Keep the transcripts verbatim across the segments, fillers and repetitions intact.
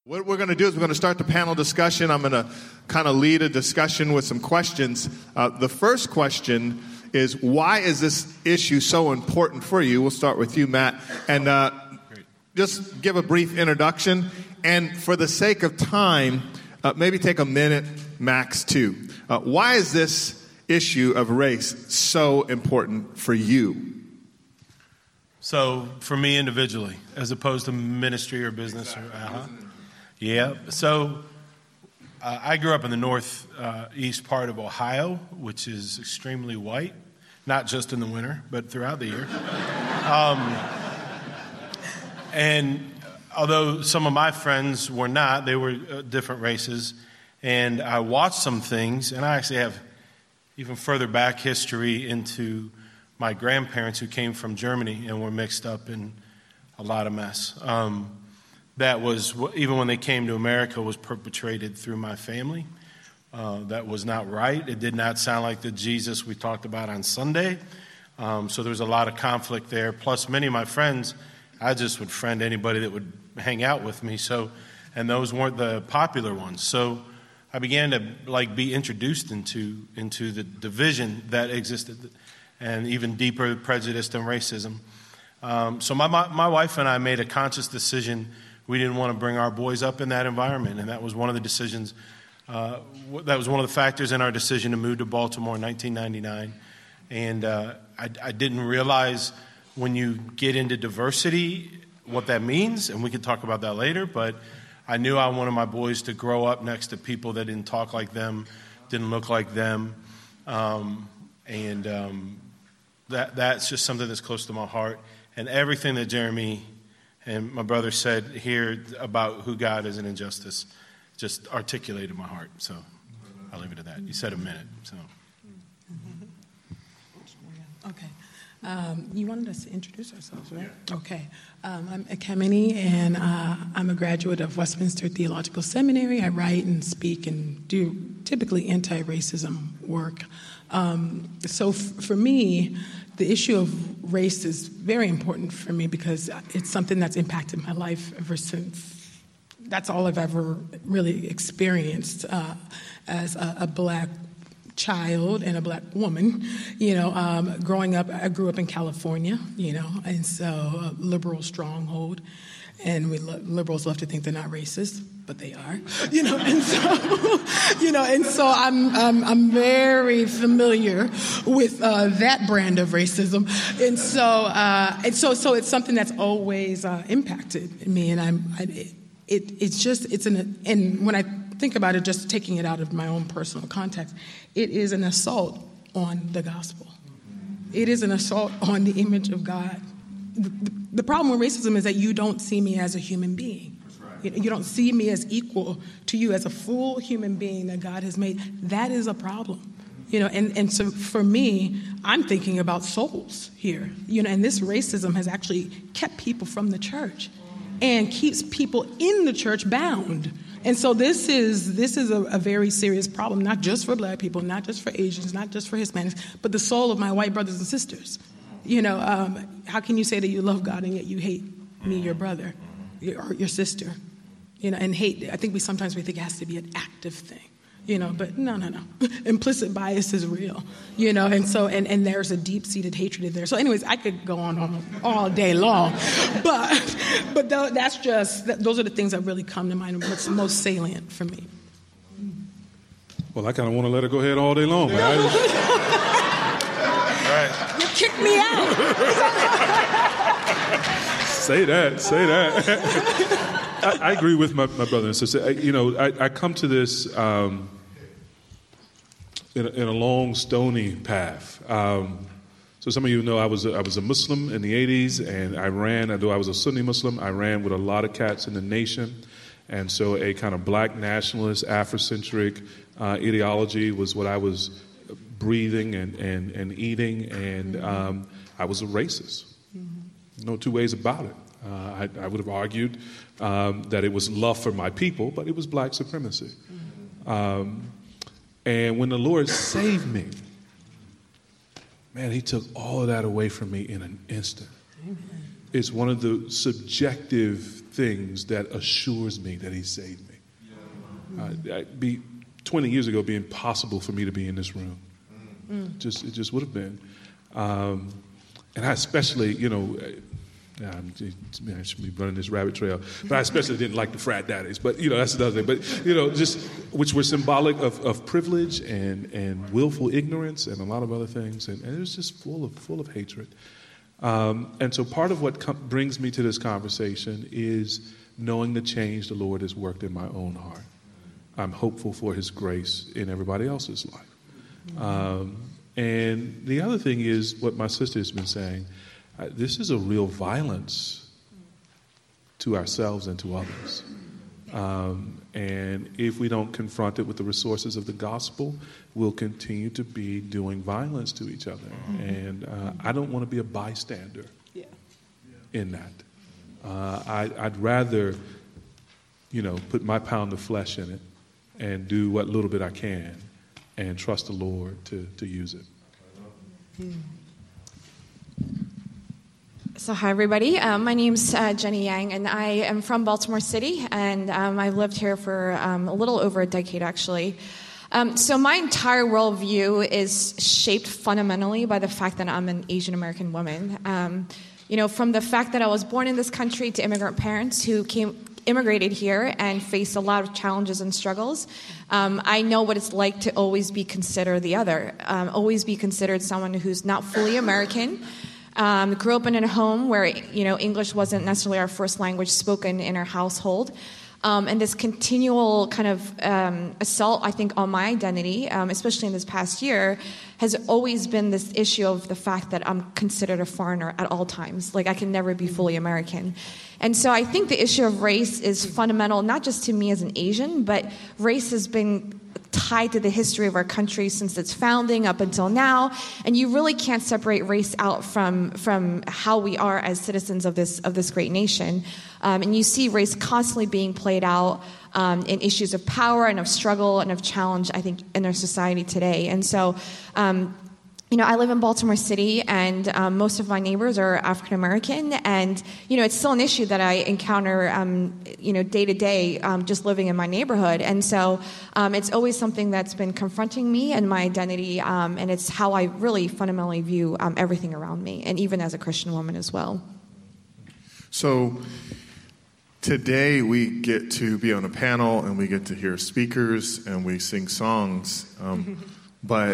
What we're going to do is we're going to start the panel discussion. I'm going to kind of lead a discussion with some questions. Uh, the first question is, why is this issue so important for you? We'll start with you, Matt. And uh, just give a brief introduction. And for the sake of time, uh, maybe take a minute, max two. Uh, why is this issue of race so important for you? So for me individually, as opposed to ministry or business. Or, uh-huh. Yeah. So uh, I grew up in the northeast uh, part of Ohio, which is extremely white, not just in the winter, but throughout the year. Um, and although some of my friends were not, they were uh, different races. And I watched some things, and I actually have even further back history into my grandparents who came from Germany and were mixed up in a lot of mess. Um, that was, even when they came to America, was perpetrated through my family. Uh, that was not right. It did not sound like the Jesus we talked about on Sunday. Um, so there was a lot of conflict there. Plus, many of my friends, I just would friend anybody that would hang out with me. So, and those weren't the popular ones. So I began to like be introduced into into the division that existed, and even deeper prejudice and racism. Um, so my, my my wife and I made a conscious decision. We didn't want to bring our boys up in that environment, and that was one of the decisions. Uh, that was one of the factors in our decision to move to Baltimore in nineteen ninety-nine. And uh, I, I didn't realize when you get into diversity what that means, and we can talk about that later. But I knew I wanted my boys to grow up next to people that didn't talk like them, didn't look like them, um, and um, that that's just something that's close to my heart. And everything that Jeremy and my brother said here about who God is and injustice just articulated my heart. So I'll leave it at that. You said a minute. So. Okay. Um, you wanted us to introduce ourselves, right? Okay. Um, I'm Ekemini, and uh, I'm a graduate of Westminster Theological Seminary. I write and speak and do typically anti-racism work. Um, so f- for me, the issue of race is very important for me because it's something that's impacted my life ever since. That's all I've ever really experienced uh, as a, a black child and a black woman. You know, um, growing up, I grew up in California, you know, and so a liberal stronghold. And we lo- liberals love to think they're not racist, but they are, you know. And so, you know, and so I'm I'm, I'm very familiar with uh, that brand of racism, and so uh, and so so it's something that's always uh, impacted me, and I'm I, it it's just it's an and when I think about it, just taking it out of my own personal context, it is an assault on the gospel. It is an assault on the image of God. The, the problem with racism is that you don't see me as a human being. Right. You, you don't see me as equal to you as a full human being that God has made. That is a problem. You know, and, and so for me, I'm thinking about souls here. You know, and this racism has actually kept people from the church and keeps people in the church bound. And so this is this is a, a very serious problem, not just for black people, not just for Asians, not just for Hispanics, but the soul of my white brothers and sisters. You know, um, how can you say that you love God and yet you hate me, your brother, your, or your sister? You know, and hate, I think we sometimes we think it has to be an active thing, you know, but no, no, no. Implicit bias is real, you know, and so, and, and there's a deep-seated hatred in there. So anyways, I could go on all, all day long, but but th- that's just, th- those are the things that really come to mind and what's most salient for me. Well, I kind of want to let her go ahead all day long, man. Right. You kicked me out. Say that, say that. I, I agree with my, my brother and sister. I, you know, I, I come to this um, in, a, in a long, stony path. Um, so some of you know I was a, I was a Muslim in the eighties, and I ran, although I was a Sunni Muslim, I ran with a lot of cats in the nation. And so a kind of black nationalist, Afrocentric uh, ideology was what I was breathing and, and, and eating, and um, I was a racist. No two ways about it. Uh, I, I would have argued um, that it was love for my people, but it was black supremacy. Um, and when the Lord saved me, man, he took all of that away from me in an instant. is one of the subjective things that assures me that he saved me. Uh, I'd be twenty years ago, it'd be impossible for me to be in this room. Mm. Just it just would have been. Um, and I especially, you know, I'm, I should be running this rabbit trail, but I especially didn't like the frat daddies. But you know, that's another thing. But you know, just which were symbolic of, of privilege and, and willful ignorance and a lot of other things, and, and it was just full of full of hatred. Um, and so, part of what com- brings me to this conversation is knowing the change the Lord has worked in my own heart. I'm hopeful for His grace in everybody else's life. Um, and the other thing is what my sister has been saying. Uh, this is a real violence to ourselves and to others. Um, and if we don't confront it with the resources of the gospel, we'll continue to be doing violence to each other. Mm-hmm. And uh, I don't want to be a bystander yeah. in that. Uh, I, I'd rather, you know, put my pound of flesh in it and do what little bit I can and trust the Lord to, to use it. Mm. So hi, everybody. Um, my name's uh, Jenny Yang, and I am from Baltimore City, and um, I've lived here for um, a little over a decade, actually. Um, so my entire worldview is shaped fundamentally by the fact that I'm an Asian American woman. Um, you know, from the fact that I was born in this country to immigrant parents who came immigrated here and faced a lot of challenges and struggles. Um, I know what it's like to always be considered the other, um, always be considered someone who's not fully American. Um, grew up in a home where, you know, English wasn't necessarily our first language spoken in our household. Um, and this continual kind of um, assault, I think, on my identity, um, especially in this past year, has always been this issue of the fact that I'm considered a foreigner at all times. Like, I can never be fully American. And so I think the issue of race is fundamental, not just to me as an Asian, but race has been tied to the history of our country since its founding up until now, and you really can't separate race out from from how we are as citizens of this of this great nation. Um, and you see race constantly being played out um, in issues of power and of struggle and of challenge, I think, in our society today. And so, um, you know, I live in Baltimore City, and um, most of my neighbors are African American, and you know, it's still an issue that I encounter, um, you know, day to day, um, just living in my neighborhood. And so, um, it's always something that's been confronting me and my identity, um, and it's how I really fundamentally view um, everything around me, and even as a Christian woman as well. So, today we get to be on a panel, and we get to hear speakers, and we sing songs, um, but.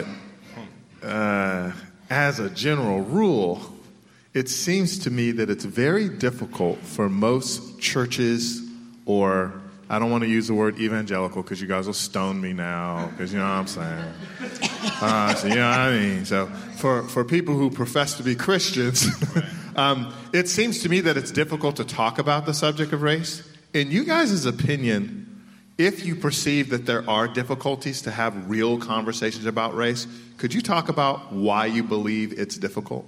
Uh, as a general rule, it seems to me that it's very difficult for most churches, or I don't want to use the word evangelical because you guys will stone me now, because you know what I'm saying. Uh, so you know what I mean. So for, for people who profess to be Christians, um, it seems to me that it's difficult to talk about the subject of race. In you guys' opinion, if you perceive that there are difficulties to have real conversations about race, could you talk about why you believe it's difficult?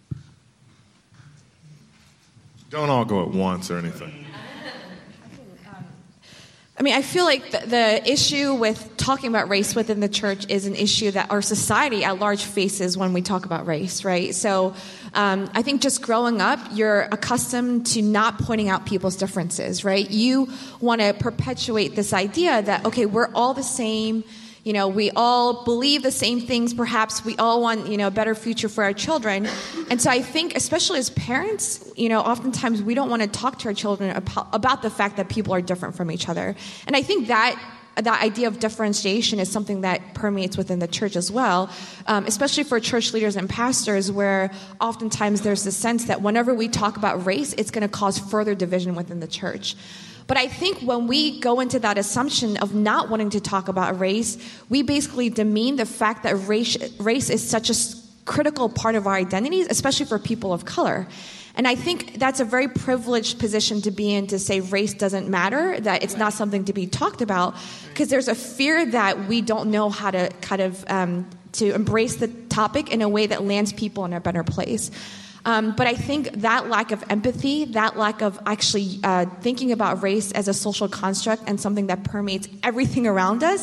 Don't all go at once or anything. I mean, I feel like the, the issue with talking about race within the church is an issue that our society at large faces when we talk about race, right? So um, I think just growing up, you're accustomed to not pointing out people's differences, right? You want to perpetuate this idea that, okay, we're all the same. You know, we all believe the same things, perhaps. We all want, you know, a better future for our children. And so I think, especially as parents, you know, oftentimes we don't want to talk to our children about the fact that people are different from each other. And I think that that idea of differentiation is something that permeates within the church as well, um, especially for church leaders and pastors, where oftentimes there's the sense that whenever we talk about race, it's going to cause further division within the church. But I think when we go into that assumption of not wanting to talk about race, we basically demean the fact that race, race is such a critical part of our identities, especially for people of color. And I think that's a very privileged position to be in, to say race doesn't matter, that it's not something to be talked about, because there's a fear that we don't know how to kind of um, to embrace the topic in a way that lands people in a better place. Um, but I think that lack of empathy, that lack of actually uh, thinking about race as a social construct and something that permeates everything around us,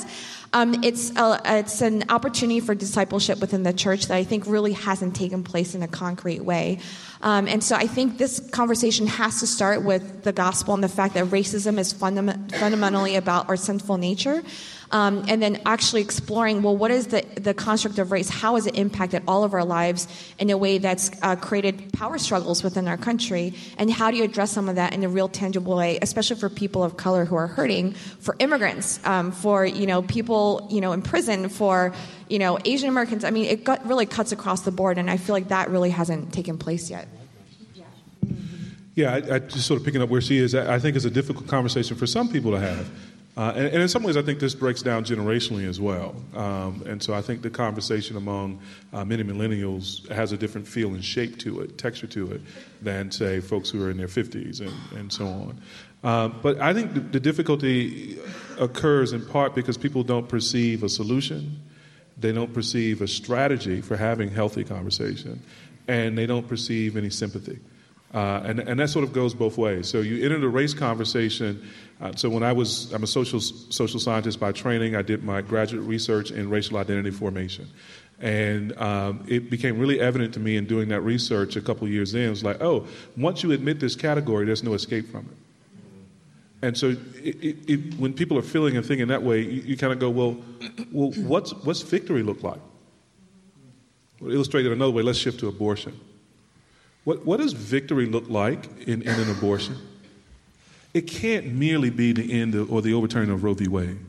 Um, it's a, it's an opportunity for discipleship within the church that I think really hasn't taken place in a concrete way. Um, and so I think this conversation has to start with the gospel and the fact that racism is fundam- fundamentally about our sinful nature. Um, and then actually exploring, well, what is the, the construct of race? How has it impacted all of our lives in a way that's uh, created power struggles within our country? And how do you address some of that in a real tangible way, especially for people of color who are hurting, for immigrants, um, for, you know, people, you know, in prison, for, you know, Asian Americans? I mean, it got, really cuts across the board, and I feel like that really hasn't taken place yet. Yeah, I, I just sort of picking up where she is, I think it's a difficult conversation for some people to have. Uh, and, and in some ways, I think this breaks down generationally as well. Um, and so I think the conversation among uh, many millennials has a different feel and shape to it, texture to it, than, say, folks who are in their fifties and, and so on. Uh, but I think the, the difficulty occurs in part because people don't perceive a solution. They don't perceive a strategy for having healthy conversation. And they don't perceive any sympathy. Uh, and, and that sort of goes both ways. So you enter the race conversation. Uh, so when I was, I'm a social social scientist by training. I did my graduate research in racial identity formation. And um, it became really evident to me in doing that research a couple of years in. It was like, oh, once you admit this category, there's no escape from it. And so it, it, it, when people are feeling and thinking that way, you, you kind of go, well, well, what's, what's victory look like? Well, illustrated another way, let's shift to abortion. What, what does victory look like in, in an abortion? It can't merely be the end of, or the overturning of Roe v. Wade.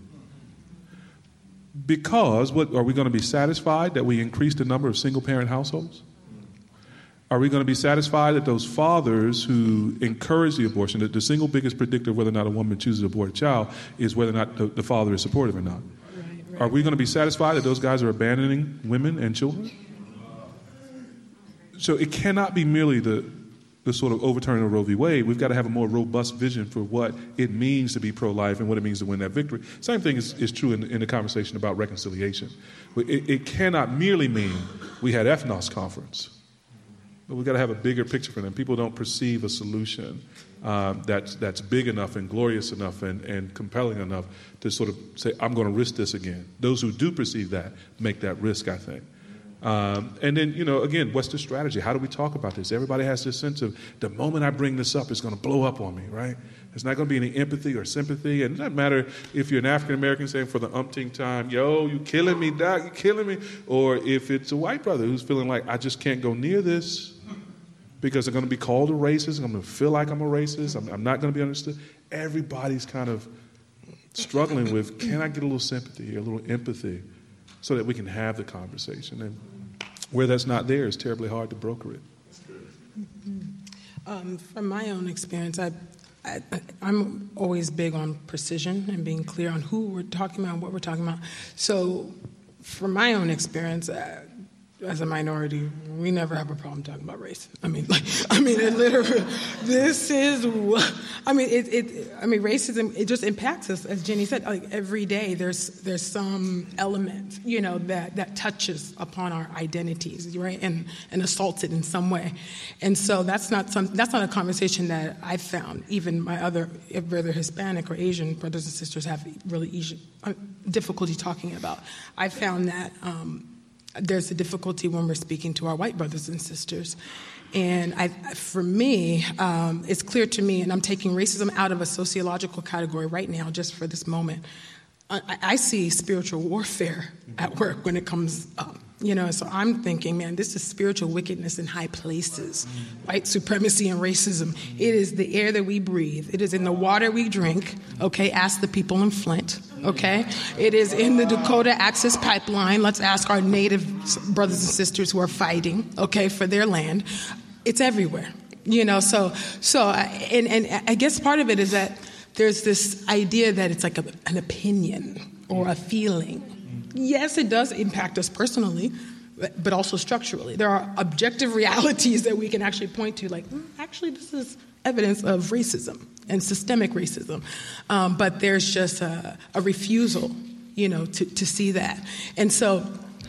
Because what, are we going to be satisfied that we increase the number of single-parent households? Are we going to be satisfied that those fathers who encourage the abortion, that the single biggest predictor of whether or not a woman chooses to abort a child is whether or not the, the father is supportive or not? Right, right. Are we going to be satisfied that those guys are abandoning women and children? So it cannot be merely the, the sort of overturning of Roe v. Wade. We've got to have a more robust vision for what it means to be pro-life and what it means to win that victory. Same thing is, is true in, in the conversation about reconciliation. It, it cannot merely mean we had ethnos conference. But we've got to have a bigger picture for them. People don't perceive a solution um, that's, that's big enough and glorious enough and, and compelling enough to sort of say, I'm going to risk this again. Those who do perceive that make that risk, I think. Um, and then, you know, again, what's the strategy? How do we talk about this? Everybody has this sense of the moment I bring this up, it's going to blow up on me, right? There's not going to be any empathy or sympathy. And it doesn't matter if you're an African-American saying for the umpteenth time, yo, you killing me, doc, you killing me. Or if it's a white brother who's feeling like, I just can't go near this because I'm going to be called a racist. I'm going to feel like I'm a racist. I'm, I'm not going to be understood. Everybody's kind of struggling with, can I get a little sympathy, a little empathy, so that we can have the conversation. And where that's not there, it's terribly hard to broker it. Mm-hmm. Um, from my own experience, I, I, I'm always big on precision and being clear on who we're talking about and what we're talking about. So from my own experience, uh, as a minority, we never have a problem talking about race. I mean, like, I mean, it literally, this is, I mean, it, it, I mean, racism, it just impacts us, as Jenny said, like every day there's, there's some element, you know, that, that touches upon our identities, right? And, and assaults it in some way. And so that's not some, that's not a conversation that I've found, even my other, whether Hispanic or Asian brothers and sisters have really easy, uh, difficulty talking about. I found that, um, there's a difficulty when we're speaking to our white brothers and sisters. And I, for me, um, it's clear to me, and I'm taking racism out of a sociological category right now just for this moment. I, I see spiritual warfare at work when it comes up. You know, so I'm thinking, man, this is spiritual wickedness in high places, white supremacy and racism. It is the air that we breathe. It is in the water we drink, okay? Ask the people in Flint, okay? It is in the Dakota Access Pipeline. Let's ask our native brothers and sisters who are fighting, okay, for their land. It's everywhere, you know, so, so and, and I guess part of it is that there's this idea that it's like a, an opinion or a feeling. Yes, it does impact us personally, but also structurally. There are objective realities that we can actually point to, like, mm, actually, this is evidence of racism and systemic racism. Um, but there's just a, a refusal, you know, to, to see that. And so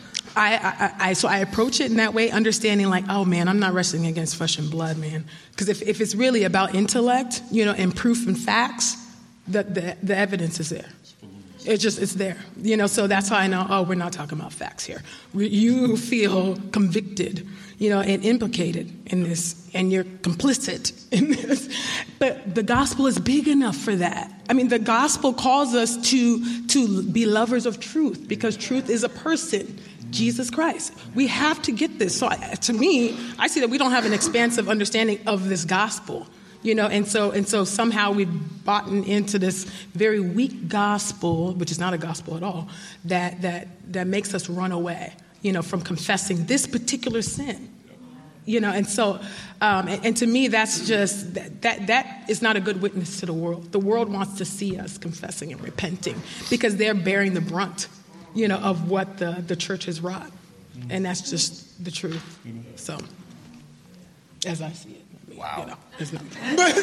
I, I, I, so I approach it in that way, understanding like, oh, man, I'm not wrestling against flesh and blood, man. Because if, if it's really about intellect, you know, and proof and facts, the, the, the evidence is there. It's just, it's there. You know, so that's how I know, oh, we're not talking about facts here. We, you feel convicted, you know, and implicated in this, and you're complicit in this. But the gospel is big enough for that. I mean, the gospel calls us to, to be lovers of truth, because truth is a person, Jesus Christ. We have to get this. So to me, I see that we don't have an expansive understanding of this gospel. You know, and so and so somehow we've bought into this very weak gospel, which is not a gospel at all, that that that makes us run away, you know, from confessing this particular sin. You know, and so, um, and, and to me, that's just, that, that that is not a good witness to the world. The world wants to see us confessing and repenting because they're bearing the brunt, you know, of what the, the church has wrought. And that's just the truth. So, as I see it. Wow. You know, it's not.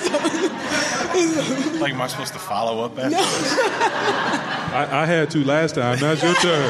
Like, am I supposed to follow up after No. this? I, I had to last time. Now it's your turn.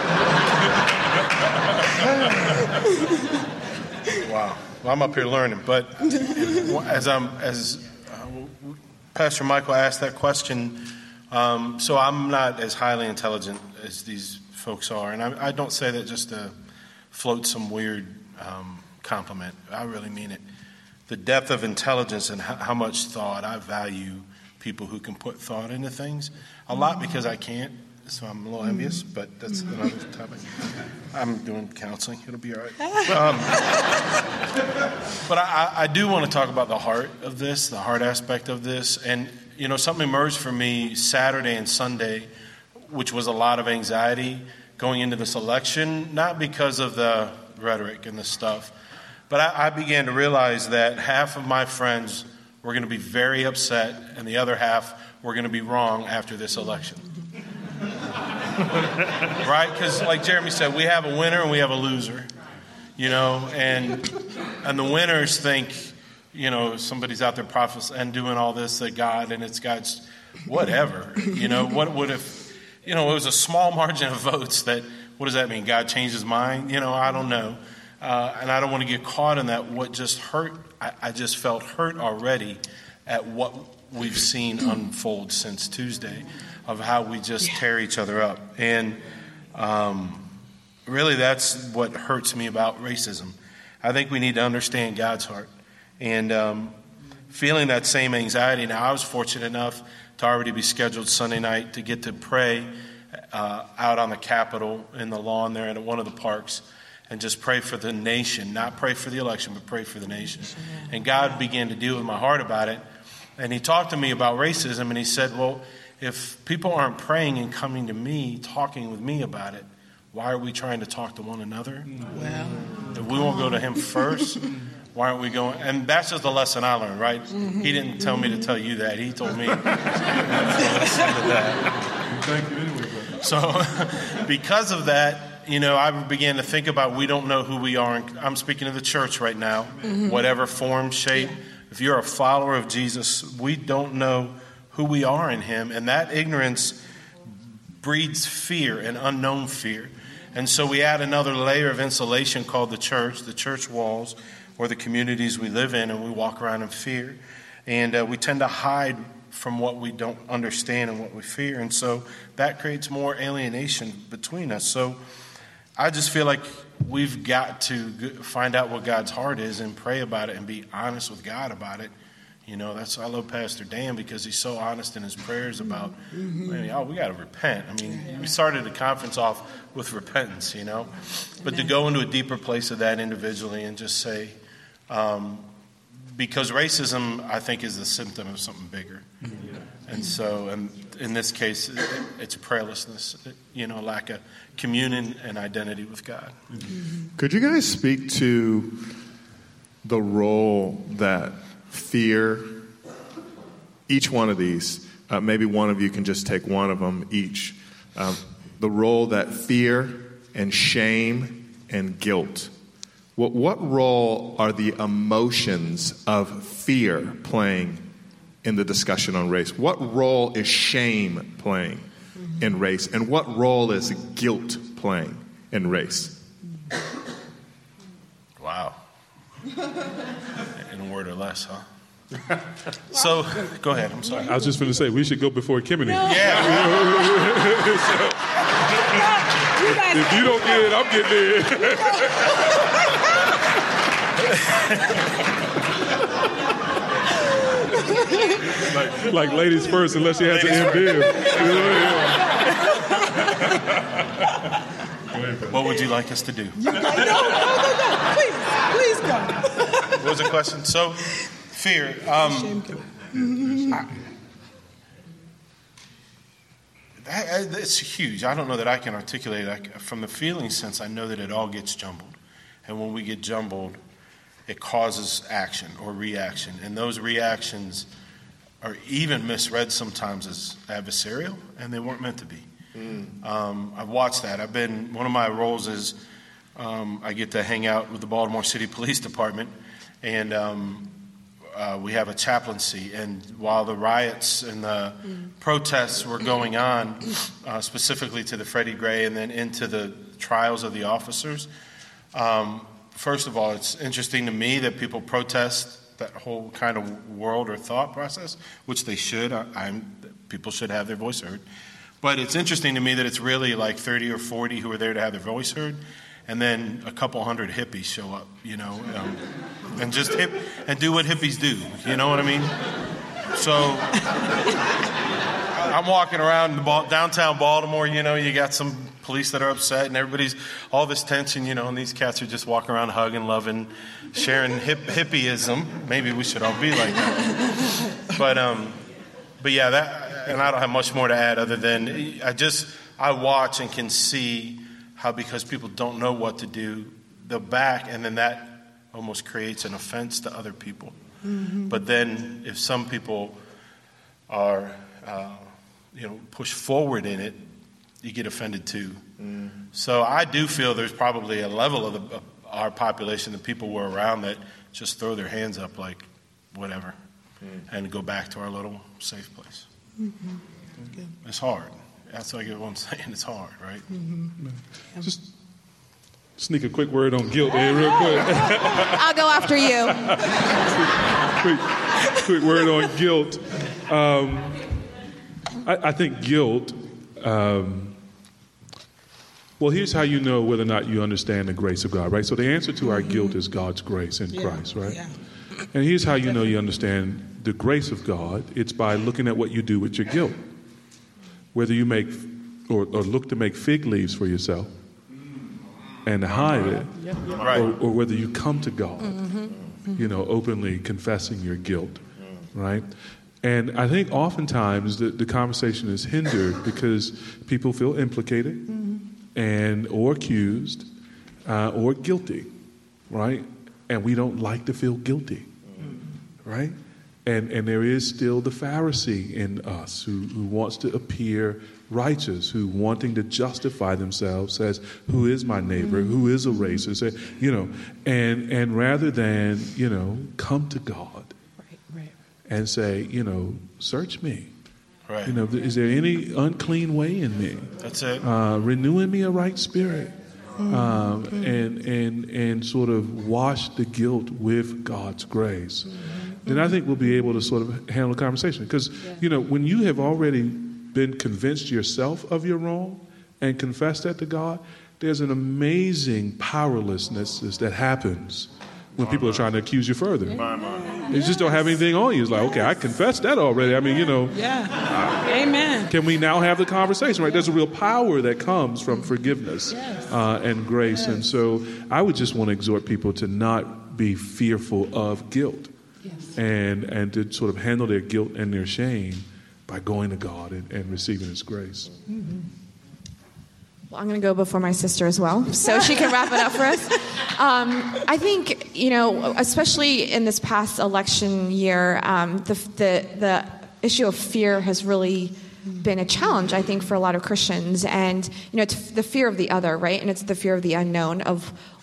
Wow. Well, I'm up here learning, but as I'm as uh, Pastor Michael asked that question, um, so I'm not as highly intelligent as these folks are, and I, I don't say that just to float some weird um, compliment. I really mean it. The depth of intelligence and how, how much thought I value people who can put thought into things. A lot because I can't, so I'm a little envious, but that's another topic. I'm doing counseling. It'll be all right. Um, but I, I do want to talk about the heart of this, the heart aspect of this. And, you know, something emerged for me Saturday and Sunday, which was a lot of anxiety going into this election, not because of the rhetoric and the stuff, but I, I began to realize that half of my friends were going to be very upset and the other half were going to be wrong after this election. Right? Because like Jeremy said, we have a winner and we have a loser, you know, and and the winners think, you know, somebody's out there prophesying and doing all this that God, and it's God's whatever, you know, what would if, you know, it was a small margin of votes that, what does that mean? God changed his mind? You know, I don't know. Uh, and I don't want to get caught in that. What just hurt, I, I just felt hurt already at what we've seen unfold since Tuesday of how we just tear each other up. And um, really that's what hurts me about racism. I think we need to understand God's heart. And um, feeling that same anxiety. Now, I was fortunate enough to already be scheduled Sunday night to get to pray uh, out on the Capitol in the lawn there at one of the parks. And just pray for the nation, not pray for the election, but pray for the nation. And God began to deal with my heart about it. And he talked to me about racism, and he said, well, if people aren't praying and coming to me, talking with me about it, why are we trying to talk to one another? Well, If we won't go to him first, why aren't we going? And that's just the lesson I learned, right? Mm-hmm. He didn't tell me to tell you that. He told me to listen to that. Thank you anyway, brother. So because of that, you know, I began to think about we don't know who we are. I'm speaking to the church right now, mm-hmm. whatever form, shape. If you're a follower of Jesus, we don't know who we are in him. And that ignorance breeds fear and unknown fear. And so we add another layer of insulation called the church, the church walls, or the communities we live in, and we walk around in fear. And uh, we tend to hide from what we don't understand and what we fear. And so that creates more alienation between us. So I just feel like we've got to find out what God's heart is and pray about it and be honest with God about it. You know, that's I love Pastor Dan because he's so honest in his prayers about, mm-hmm. man, oh, we got to repent. I mean, we started the conference off with repentance, you know, but to go into a deeper place of that individually and just say, um, because racism, I think, is the symptom of something bigger. Mm-hmm. And so, and in this case, it, it's prayerlessness, it, you know, lack of communion and identity with God. Mm-hmm. Could you guys speak to the role that fear, each one of these, uh, maybe one of you can just take one of them each, um, the role that fear and shame and guilt, what, what role are the emotions of fear playing in the discussion on race? What role is shame playing in race? And what role is guilt playing in race? Wow. In a word or less, huh? So, go ahead. I'm sorry. I was just going to say, we should go before Kimini. Yeah. So, if you don't get it, I'm getting it. like, like ladies first, unless you have to end bib. What would you like us to do? No, no, no, no. Please, please go. What was the question? So, fear. Um, I, that, it's huge. I don't know that I can articulate it. I, from the feeling sense, I know that it all gets jumbled. And when we get jumbled, it causes action or reaction. And those reactions are even misread sometimes as adversarial, and they weren't meant to be. Mm. Um, I've watched that. I've been, one of my roles is um, I get to hang out with the Baltimore City Police Department, and um, uh, we have a chaplaincy. And while the riots and the mm. protests were going on, uh, specifically to the Freddie Gray and then into the trials of the officers, um, first of all, it's interesting to me that people protest that whole kind of world or thought process, which they should. I, I'm, people should have their voice heard. But it's interesting to me that it's really like thirty or forty who are there to have their voice heard, and then a couple hundred hippies show up, you know, um, and just hip and do what hippies do. You know what I mean? So I'm walking around in ba- downtown Baltimore. You know, you got some police that are upset, and everybody's all this tension, you know, and these cats are just walking around hugging, loving, sharing hip hippieism. Maybe we should all be like that. But um, but yeah, that. And I don't have much more to add other than I just, I watch and can see how because people don't know what to do, they'll back, and then that almost creates an offense to other people. Mm-hmm. But then if some people are, uh, you know, push forward in it, you get offended too. Mm. So I do feel there's probably a level of, the, of our population, the people we're around, that just throw their hands up like whatever mm. and go back to our little safe place. Mm-hmm. It's hard. That's like what I'm saying. It's hard, right? Mm-hmm. Just sneak a quick word on guilt there real quick. I'll go after you. quick, quick word on guilt. Um, I, I think guilt, um, well, here's how you know whether or not you understand the grace of God, right? So the answer to our mm-hmm. guilt is God's grace in yeah. Christ, right? Yeah. And here's how you know you understand the grace of God. It's by looking at what you do with your guilt. Whether you make or, or look to make fig leaves for yourself and hide it, right. or, or whether you come to God, mm-hmm. you know, openly confessing your guilt, right? And I think oftentimes the, the conversation is hindered because people feel implicated mm-hmm. and or accused uh, or guilty, right? And we don't like to feel guilty, right? And and there is still the Pharisee in us who, who wants to appear righteous, who wanting to justify themselves, says, who is my neighbor? Mm-hmm. Who is a racist? You know, and and rather than, you know, come to God right, right. and say, you know, search me. Right. You know, is there any unclean way in me? That's it. Uh, renew in me a right spirit. Um, mm-hmm. and and and sort of wash the guilt with God's grace. Mm-hmm. Then I think we'll be able to sort of handle the conversation. Because, yeah. you know, when you have already been convinced yourself of your wrong and confessed that to God, there's an amazing powerlessness that happens when people are trying to accuse you further. Yeah. They just don't have anything on you. It's like, okay, I confessed that already. I mean, you know. Yeah. Uh, Amen. Can we now have the conversation, right? There's a real power that comes from forgiveness yes. uh, and grace. Yes. And so I would just want to exhort people to not be fearful of guilt. Yes. And and to sort of handle their guilt and their shame by going to God and, and receiving His grace. Mm-hmm. Well, I'm going to go before my sister as well, so she can wrap it up for us. Um, I think, you know, especially in this past election year, um, the, the the issue of fear has really been a challenge, I think, for a lot of Christians. And, you know, it's the fear of the other, right? And it's the fear of the unknown, of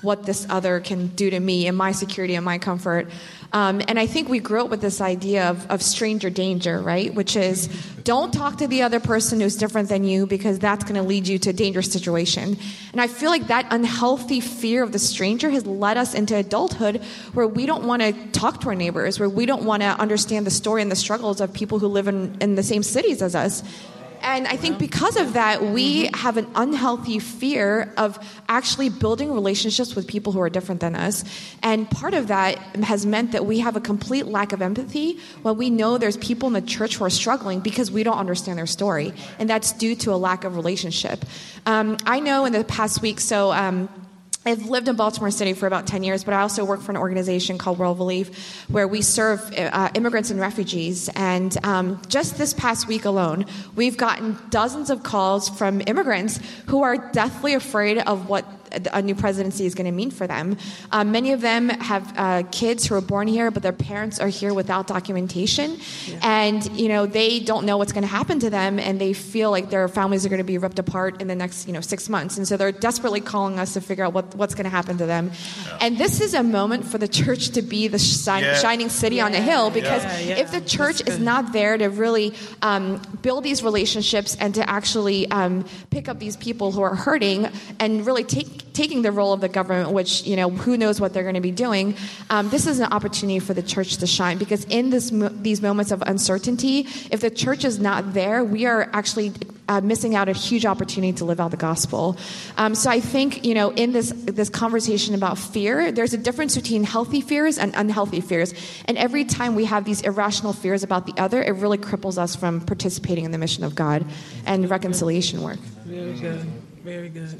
what this other can do to me and my security and my comfort. Um, and I think we grew up with this idea of, of stranger danger, right? Which is, don't talk to the other person who's different than you, because that's going to lead you to a dangerous situation. And I feel like that unhealthy fear of the stranger has led us into adulthood, where we don't want to talk to our neighbors, where we don't want to understand the story and the struggles of people who live in, in the same cities as us. And I think because of that, we have an unhealthy fear of actually building relationships with people who are different than us. And part of that has meant that we have a complete lack of empathy when we know there's people in the church who are struggling because we don't understand their story. And that's due to a lack of relationship. Um, I know in the past week, so... Um, I've lived in Baltimore City for about ten years, but I also work for an organization called World Believe, where we serve uh, immigrants and refugees. And um, just this past week alone, we've gotten dozens of calls from immigrants who are deathly afraid of what a new presidency is going to mean for them. Um, many of them have uh, kids who are born here, but their parents are here without documentation. Yeah. And, you know, they don't know what's going to happen to them, and they feel like their families are going to be ripped apart in the next, you know, six months. And so they're desperately calling us to figure out what, what's going to happen to them. Yeah. And this is a moment for the church to be the shi- yeah. shining city yeah. on the hill, because yeah. Yeah. if the church is not there to really um, build these relationships and to actually um, pick up these people who are hurting and really take taking the role of the government, which, you know, who knows what they're going to be doing, um, this is an opportunity for the church to shine. Because in this mo- these moments of uncertainty, if the church is not there, we are actually uh, missing out a huge opportunity to live out the gospel. Um, so I think, you know, in this this conversation about fear, there's a difference between healthy fears and unhealthy fears. And every time we have these irrational fears about the other, it really cripples us from participating in the mission of God and reconciliation work. Very good. Very good.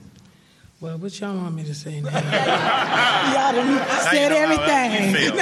Well, what y'all want me to say now? Y'all done said everything.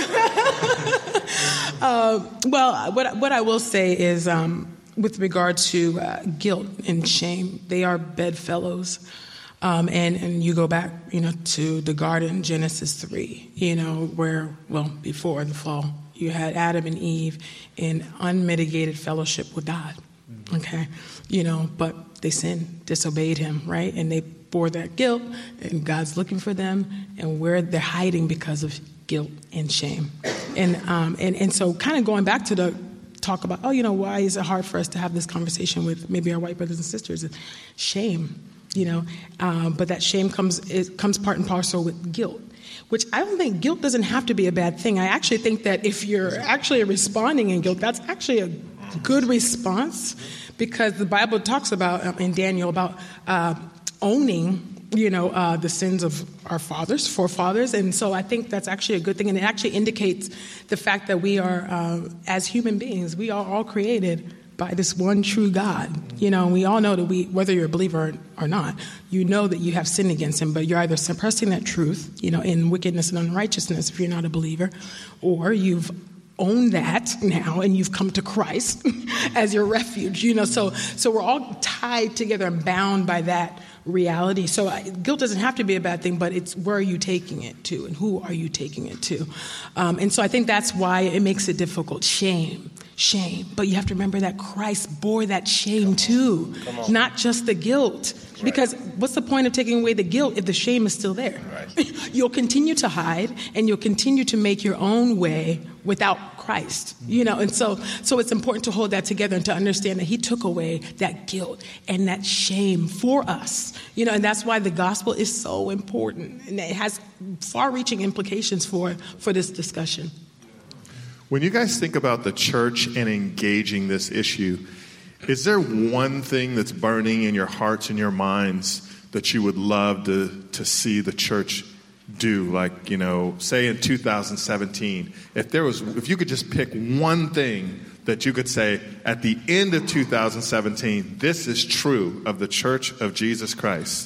uh, well, what what I will say is, um, with regard to uh, guilt and shame, they are bedfellows. Um, and, and you go back, you know, to the garden, Genesis three, you know, where, well, before the fall, you had Adam and Eve in unmitigated fellowship with God. Okay, you know, but they sinned, disobeyed him, right? And they bore that guilt, and God's looking for them, and where they're hiding because of guilt and shame. And um, and and so, kind of going back to the talk about, oh, you know, why is it hard for us to have this conversation with maybe our white brothers and sisters? Shame, you know, um, but that shame comes it comes part and parcel with guilt. Which I don't think guilt doesn't have to be a bad thing. I actually think that if you're actually responding in guilt, that's actually a good response, because the Bible talks about um, in Daniel about uh, owning, you know, uh, the sins of our fathers, forefathers, and so I think that's actually a good thing, and it actually indicates the fact that we are, uh, as human beings, we are all created by this one true God. You know, we all know that we, whether you're a believer or not, you know that you have sinned against him, but you're either suppressing that truth, you know, in wickedness and unrighteousness if you're not a believer, or you've own that now, and you've come to Christ as your refuge, you know. So, so we're all tied together and bound by that reality. So, I, guilt doesn't have to be a bad thing, but it's where are you taking it to, and who are you taking it to? Um, and so, I think that's why it makes it difficult. Shame, shame, but you have to remember that Christ bore that shame too, not just the guilt. Right. Because what's the point of taking away the guilt if the shame is still there? Right. You'll continue to hide, and you'll continue to make your own way without Christ, you know, and so so it's important to hold that together and to understand that he took away that guilt and that shame for us, you know, and that's why the gospel is so important, and it has far-reaching implications for for this discussion. When you guys think about the church and engaging this issue, is there one thing that's burning in your hearts and your minds that you would love to to see the church do? Like, you know, say in two thousand seventeen, if there was, if you could just pick one thing that you could say at the end of two thousand seventeen, this is true of the Church of Jesus Christ,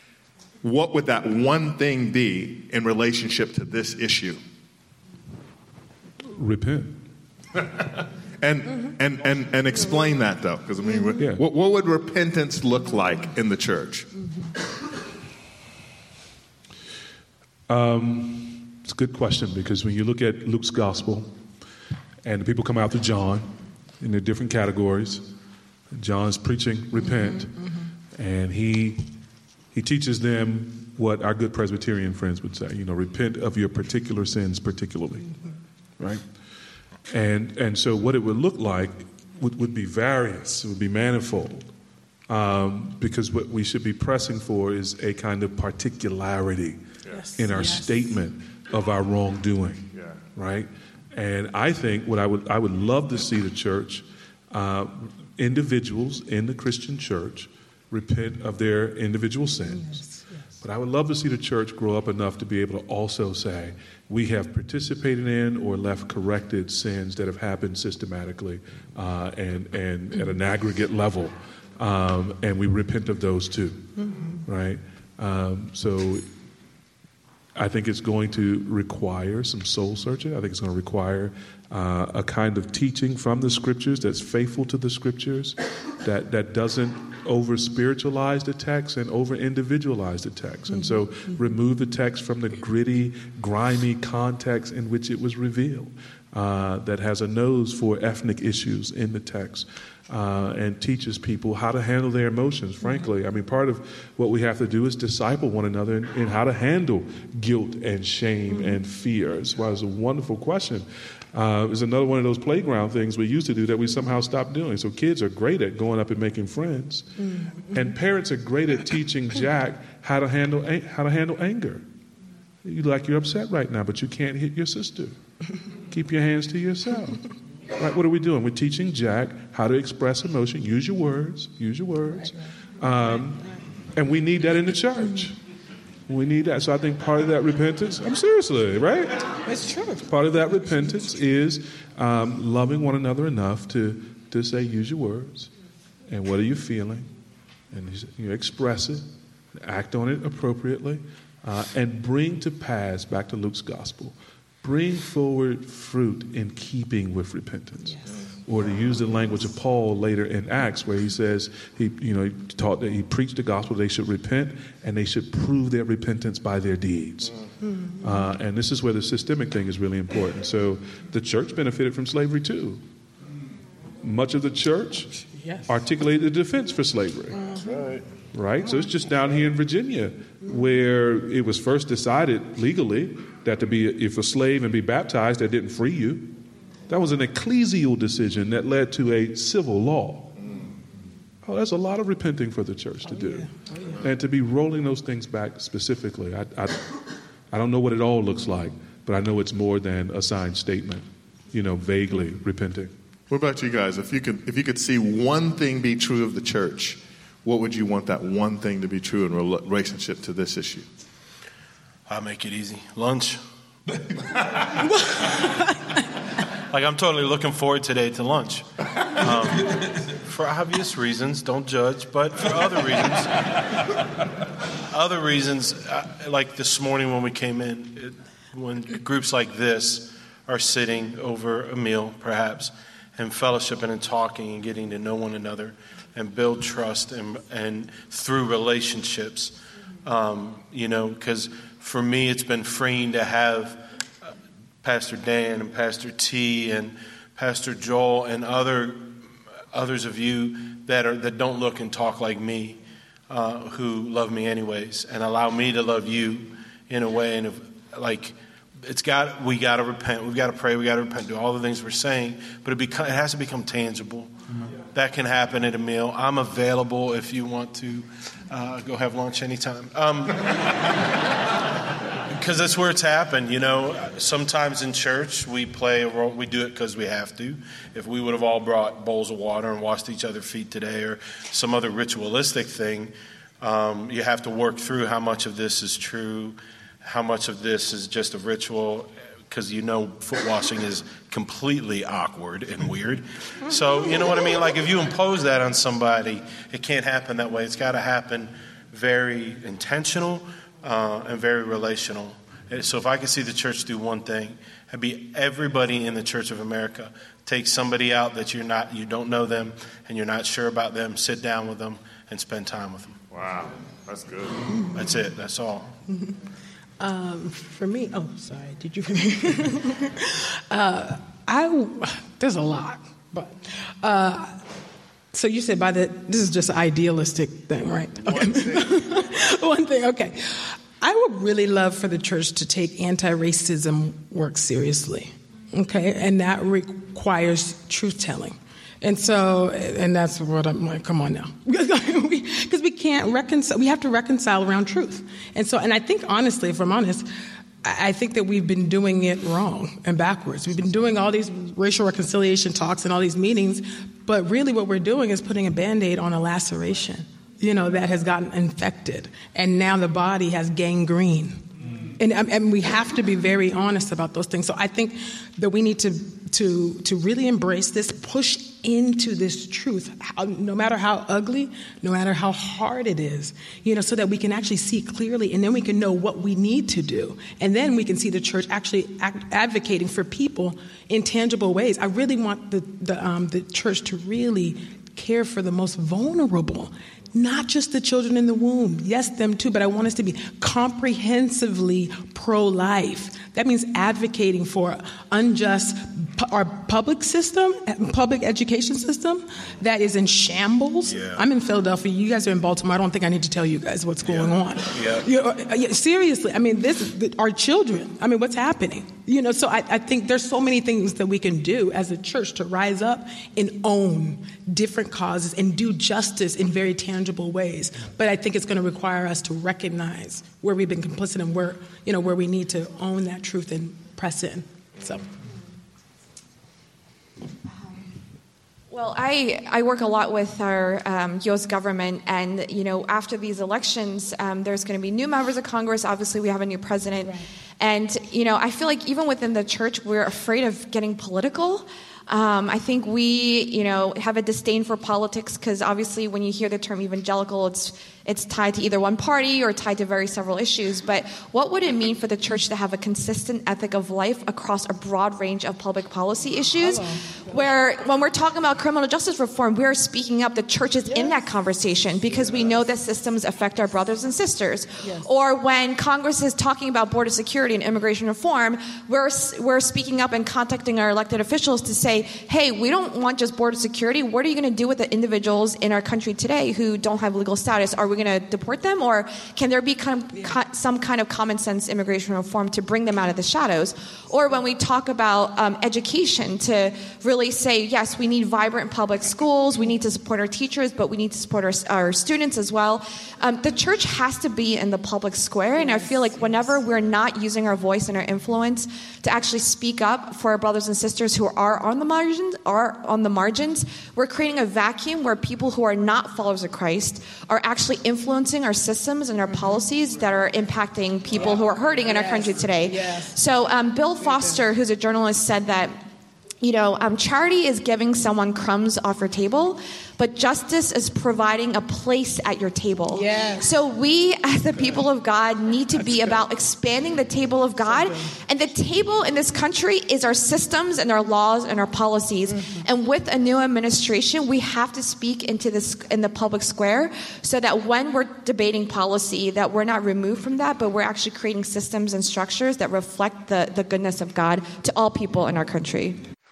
what would that one thing be in relationship to this issue? Repent. and, mm-hmm. and and and explain that, though, because I mean, mm-hmm. yeah. what, what would repentance look like in the church? Mm-hmm. Um, it's a good question, because when you look at Luke's gospel and the people come out to John in the different categories, John's preaching repent, mm-hmm, mm-hmm. and he he teaches them what our good Presbyterian friends would say. You know, repent of your particular sins particularly, right? And and so what it would look like would, would be various. It would be manifold. Um, because what we should be pressing for is a kind of particularity yes. in our yes. statement of our wrongdoing, yeah. right? And I think what I would I would love to see the church, uh, individuals in the Christian church, repent of their individual sins. Yes, yes. But I would love to see the church grow up enough to be able to also say, we have participated in or left corrected sins that have happened systematically uh, and, and at an aggregate level. Um, and we repent of those too, mm-hmm. right? Um, so I think it's going to require some soul searching. I think it's going to require uh, a kind of teaching from the Scriptures that's faithful to the Scriptures, that, that doesn't over-spiritualize the text and over-individualize the text. And so remove the text from the gritty, grimy context in which it was revealed, uh, that has a nose for ethnic issues in the text. Uh, and teaches people how to handle their emotions, frankly. I mean, part of what we have to do is disciple one another in, in how to handle guilt and shame and fear. It's why it's a wonderful question. Uh, it's another one of those playground things we used to do that we somehow stopped doing. So kids are great at going up and making friends. Mm-hmm. And parents are great at teaching Jack how to handle how to handle anger. You like you're upset right now, but you can't hit your sister. Keep your hands to yourself. Right, what are we doing? We're teaching Jack how to express emotion. Use your words. Use your words. Um, and we need that in the church. We need that. So I think part of that repentance, I'm seriously, right? It's true. Part of that repentance is um, loving one another enough to, to say, use your words. And what are you feeling? And you express it, act on it appropriately, uh, and bring to pass, back to Luke's gospel, bring forward fruit in keeping with repentance. Yes. Or to use the language of Paul later in Acts, where he says he, you know, he taught that he preached the gospel. They should repent, and they should prove their repentance by their deeds. Mm-hmm. Uh, and this is where the systemic thing is really important. So the church benefited from slavery too. Much of the church yes. articulated the defense for slavery. That's right. Right? So it's just down here in Virginia where it was first decided legally that to be, if a slave and be baptized, that didn't free you. That was an ecclesial decision that led to a civil law. Oh, that's a lot of repenting for the church to do. Oh, yeah. Oh, yeah. And to be rolling those things back specifically. I, I, I don't know what it all looks like, but I know it's more than a signed statement, you know, vaguely repenting. What about you guys? If you could, if you could see one thing be true of the church, what would you want that one thing to be true in relationship to this issue? I'll make it easy. Lunch. Like, I'm totally looking forward today to lunch. Um, for obvious reasons, don't judge, but for other reasons. Other reasons, like this morning when we came in, it, when groups like this are sitting over a meal, perhaps, and fellowshipping and talking and getting to know one another and build trust and, and through relationships, um, you know, because for me it's been freeing to have Pastor Dan and Pastor T and Pastor Joel and other others of you that are that don't look and talk like me, uh, who love me anyways, and allow me to love you in a way. And if, like, it's got we got to repent, we've got to pray, we got to repent, do all the things we're saying, but it, beco- it has to become tangible. Mm-hmm. That can happen at a meal. I'm available if you want to uh, go have lunch anytime. Um, Because that's where it's happened, you know. Sometimes in church we play a role. We do it because we have to. If we would have all brought bowls of water and washed each other's feet today, or some other ritualistic thing, um, you have to work through how much of this is true, how much of this is just a ritual. Because you know, foot washing is completely awkward and weird. So you know what I mean. Like if you impose that on somebody, it can't happen that way. It's got to happen very intentional. Uh, and very relational. So if I could see the church do one thing, it'd be everybody in the Church of America take somebody out that you're not, you don't know them, and you're not sure about them. Sit down with them and spend time with them. Wow, that's good. That's it. That's all. Um, for me, oh, sorry. Did you? uh, I there's a lot, but. Uh, So you said by the, this is just an idealistic thing, right? Okay. One thing. One thing, okay. I would really love for the church to take anti-racism work seriously, okay? And that requires truth-telling. And so, and that's what I'm like, come on now. Because we can't reconcile, we have to reconcile around truth. And so, and I think honestly, if I'm honest, I think that we've been doing it wrong and backwards. We've been doing all these racial reconciliation talks and all these meetings, but really what we're doing is putting a Band-Aid on a laceration, you know, that has gotten infected. And now the body has gangrene. And, and we have to be very honest about those things. So I think that we need to to to really embrace this, push into this truth, how, no matter how ugly, no matter how hard it is, you know, so that we can actually see clearly, and then we can know what we need to do. And then we can see the church actually act, advocating for people in tangible ways. I really want the, the, um, the church to really care for the most vulnerable. Not just the children in the womb. Yes, them too, but I want us to be comprehensively pro-life. That means advocating for unjust, our public system, public education system that is in shambles. Yeah. I'm in Philadelphia. You guys are in Baltimore. I don't think I need to tell you guys what's going yeah. on. Yeah. You know, yeah, seriously, I mean, this our children. I mean, what's happening? You know, so I, I think there's so many things that we can do as a church to rise up and own different causes and do justice in very tangible ways. But I think it's going to require us to recognize where we've been complicit and where, you know, where we need to own that truth and press in. So. Well, I, I work a lot with our um, U S government, and, you know, after these elections, um, there's going to be new members of Congress. Obviously, we have a new president. Right. And, you know, I feel like even within the church, we're afraid of getting political. Um, I think we, you know, have a disdain for politics because obviously when you hear the term evangelical, it's it's tied to either one party or tied to very several issues. But what would it mean for the church to have a consistent ethic of life across a broad range of public policy issues? Where when we're talking about criminal justice reform, we're speaking up. The church is yes. in that conversation because we know that systems affect our brothers and sisters. Yes. Or when Congress is talking about border security and immigration reform, we're we're speaking up and contacting our elected officials to say, hey, we don't want just border security. What are you going to do with the individuals in our country today who don't have legal status? Are we going to deport them, or can there be kind of, yeah. some kind of common sense immigration reform to bring them out of the shadows? Or when we talk about um, education, to really say, yes, we need vibrant public schools, we need to support our teachers, but we need to support our, our students as well. Um, the church has to be in the public square, and I feel like whenever we're not using our voice and our influence to actually speak up for our brothers and sisters who are on the margins, are on the margins, we're creating a vacuum where people who are not followers of Christ are actually influencing our systems and our policies that are impacting people who are hurting in our country today. Yes. So um, Bill Foster, who's a journalist, said that, you know, um, charity is giving someone crumbs off your table, but justice is providing a place at your table. Yes. So we, as the people of God, need to That's be good. about expanding the table of God. And the table in this country is our systems and our laws and our policies. Mm-hmm. And with a new administration, we have to speak into this in the public square so that when we're debating policy, that we're not removed from that, but we're actually creating systems and structures that reflect the, the goodness of God to all people in our country.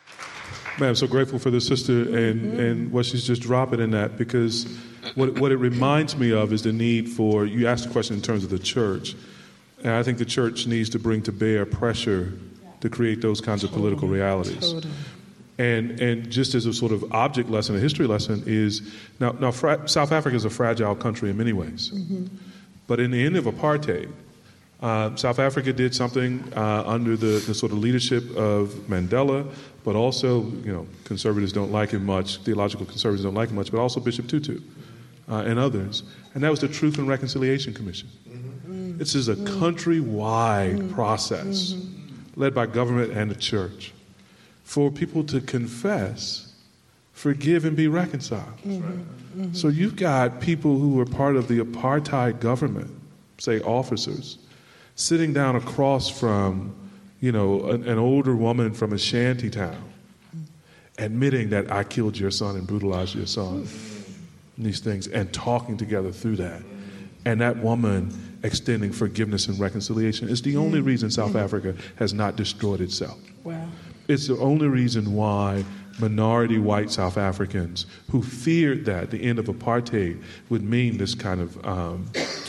Man, I'm so grateful for the sister and, mm-hmm. and what she's just dropping in that, because what what it reminds me of is the need for, you asked the question in terms of the church, and I think the church needs to bring to bear pressure to create those kinds of political realities. Totally. And and just as a sort of object lesson, a history lesson is, now, now fra- South Africa is a fragile country in many ways, mm-hmm. but in the end of apartheid, Uh, South Africa did something uh, under the, the sort of leadership of Mandela, but also, you know, conservatives don't like him much, theological conservatives don't like him much, but also Bishop Tutu uh, and others. And that was the Truth and Reconciliation Commission. Mm-hmm. This is a countrywide mm-hmm. process mm-hmm. led by government and the church for people to confess, forgive, and be reconciled. Mm-hmm. Mm-hmm. So you've got people who were part of the apartheid government, say officers, sitting down across from, you know, an, an older woman from a shanty town, admitting that I killed your son and brutalized your son, and these things, and talking together through that. And that woman extending forgiveness and reconciliation is the only reason South Africa has not destroyed itself. Wow. It's the only reason why minority white South Africans who feared that the end of apartheid would mean this kind of um,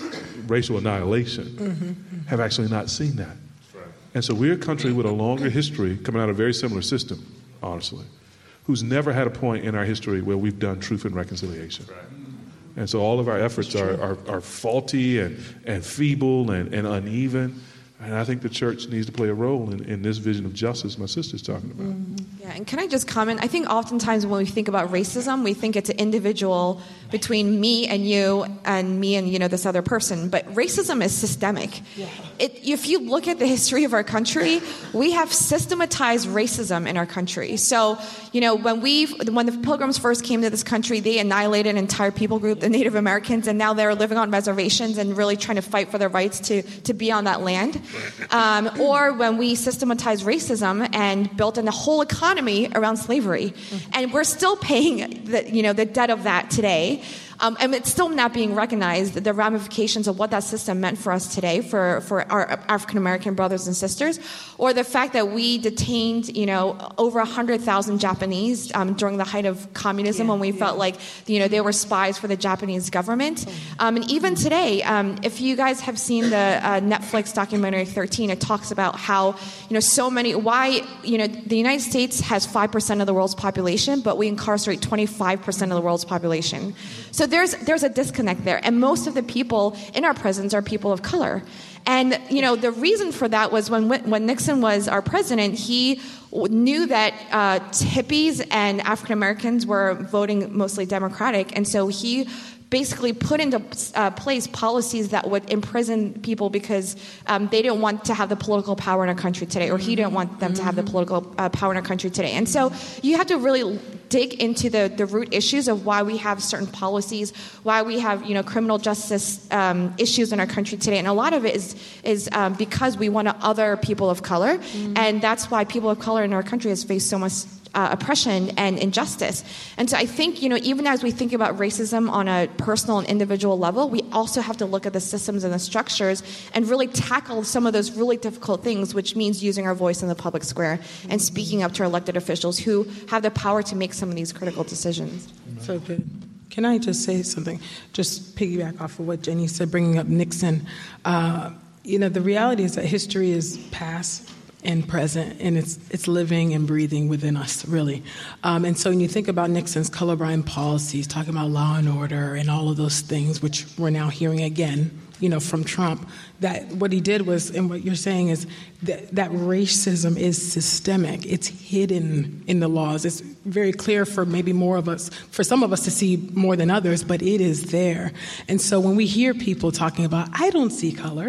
racial annihilation, mm-hmm, mm-hmm. have actually not seen that. Right. And so we're a country with a longer history, coming out of a very similar system, honestly, who's never had a point in our history where we've done truth and reconciliation. Right. And so all of our efforts are, are, are faulty and, and feeble and, and uneven. And I think the church needs to play a role in, in this vision of justice my sister's talking about. Mm-hmm. Yeah, and can I just comment? I think oftentimes when we think about racism, we think it's an individual between me and you and me and, you know, this other person. But racism is systemic. Yeah. It, if you look at the history of our country, we have systematized racism in our country. So, you know, when we when the Pilgrims first came to this country, they annihilated an entire people group, the Native Americans, and now they're living on reservations and really trying to fight for their rights to, to be on that land. Um, or when we systematized racism and built a whole economy around slavery. And we're still paying the, you know, the debt of that today. Um, and it's still not being recognized, the ramifications of what that system meant for us today, for, for our African-American brothers and sisters, or the fact that we detained, you know, over one hundred thousand Japanese um, during the height of communism, yeah, when we yeah. felt like, you know, they were spies for the Japanese government. Um, and even today, um, if you guys have seen the uh, Netflix documentary thirteen, it talks about how, you know, so many, why, you know, the United States has five percent of the world's population, but we incarcerate twenty-five percent of the world's population. So there's there's a disconnect there. And most of the people in our prisons are people of color. And, you know, the reason for that was when when Nixon was our president, he knew that uh, hippies and African Americans were voting mostly Democratic. And so he basically put into uh, place policies that would imprison people because um, they didn't want to have the political power in our country today, or he didn't want them to have the political uh, power in our country today. And so you have to really dig into the, the root issues of why we have certain policies, why we have, you know, criminal justice um, issues in our country today. And a lot of it is is um, because we want to other people of color, mm-hmm. and that's why people of color in our country has faced so much Uh, oppression and injustice. And so I think, you know, even as we think about racism on a personal and individual level, we also have to look at the systems and the structures and really tackle some of those really difficult things, which means using our voice in the public square and speaking up to our elected officials who have the power to make some of these critical decisions. So good. Can I just say something? Just piggyback off of what Jenny said, bringing up Nixon. Uh, you know, the reality is that history is past and present, and it's it's living and breathing within us, really. Um, and so when you think about Nixon's colorblind policies, talking about law and order and all of those things, which we're now hearing again, you know, from Trump, that what he did was, and what you're saying is that, that racism is systemic. It's hidden in the laws. It's very clear for maybe more of us, for some of us to see more than others, but it is there. And so when we hear people talking about, I don't see color,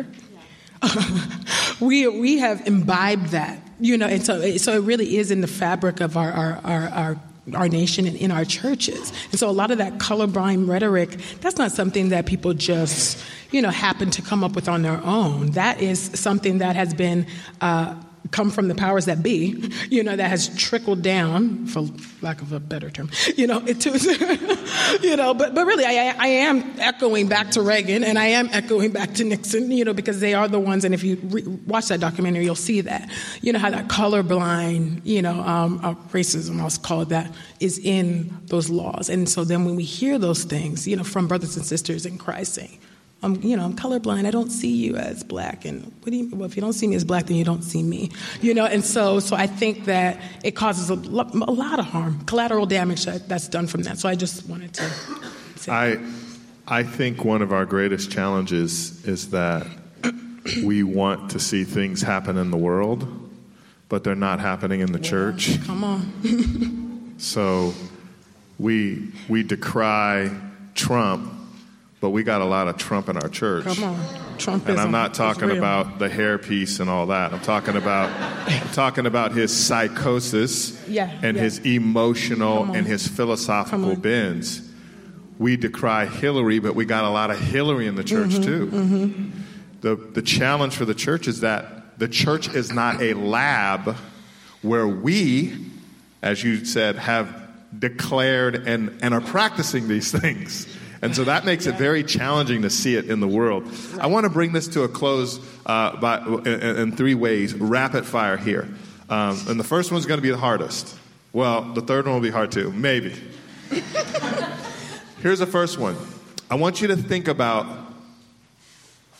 we we have imbibed that, you know, and so so it really is in the fabric of our our our, our our nation and in our churches. And so a lot of that colorblind rhetoric, that's not something that people just, you know, happen to come up with on their own. That is something that has been uh, come from the powers that be, you know, that has trickled down, for lack of a better term, you know, it to, you know, but, but really I, I am echoing back to Reagan, and I am echoing back to Nixon, you know, because they are the ones, and if you re- watch that documentary, you'll see that, you know, how that colorblind, you know, um, uh, racism, I'll call it that, is in those laws. And so then when we hear those things, you know, from brothers and sisters in Christ saying, I'm, you know, I'm colorblind. I don't see you as black. And what do you, well, if you don't see me as black, then you don't see me. You know, and so, so I think that it causes a, lo- a lot of harm, collateral damage that, that's done from that. So I just wanted to say. I, I think one of our greatest challenges is that we want to see things happen in the world, but they're not happening in the yeah, church. Come on. So we we decry Trump, but we got a lot of Trump in our church. Come on, Trumpism. And I'm not talking about the hairpiece and all that. I'm talking about I'm talking about his psychosis yeah, and yeah. his emotional and his philosophical bends. We decry Hillary, but we got a lot of Hillary in the church mm-hmm, too. Mm-hmm. The the challenge for the church is that the church is not a lab where we, as you said, have declared and, and are practicing these things. And so that makes it very challenging to see it in the world. I want to bring this to a close uh, by, in, in three ways, rapid fire here. Um, and the first one's going to be the hardest. Well, the third one will be hard too, maybe. Here's the first one. I want you to think about